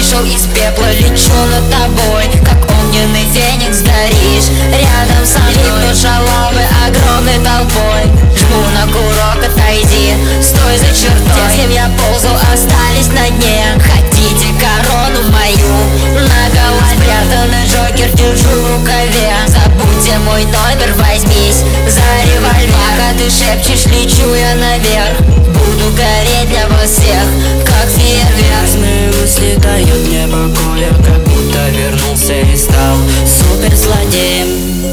вышел из пепла, лечу над тобой, как огненный феникс горишь. Рядом со мной липнут шалавы огромной толпой. Жму на курок, отойди, стой за чертой. Те, с кем я ползал, остались на дне. Хотите корону мою? На голове спрятанный Джокер держу в рукаве. Забудьте мой номер, возьмись за револьвер. Пока ты шепчешь, лечу я наверх. Буду гореть для вас всех, как фейерверк. Разные мысли дают мне покоя, как будто вернулся и стал суперзлодеем.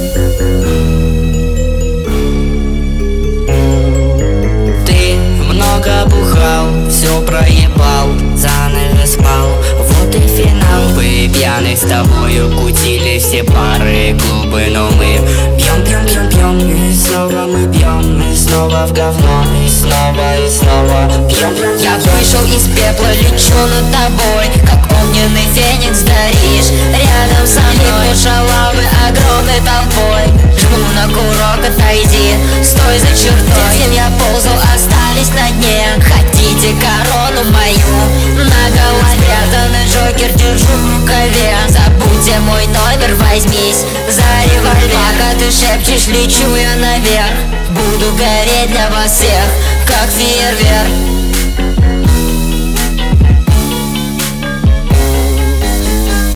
Ты много бухал, все проебал, заново спал, вот и финал. Вы пьяны с тобою кутили все пары и клубы, но мы пьем, пьем, пьем, пьем, и снова мы пьем, и снова в говно, и снова пьем, пьем. Я вышел из пепла, лечу над тобой, как огненный феникс горишь. Рядом со мной липнут шалавы огромной толпой. Жму на курок, отойди, стой за чертой. Те, с кем я ползал, остались на дне. Хотите корону мою? На голове спрятанный Джокер держу в рукаве. Забудьте мой номер, возьмись за револьвер. Пока ты шепчешь, лечу я наверх. Буду гореть для вас всех, как фейерверк.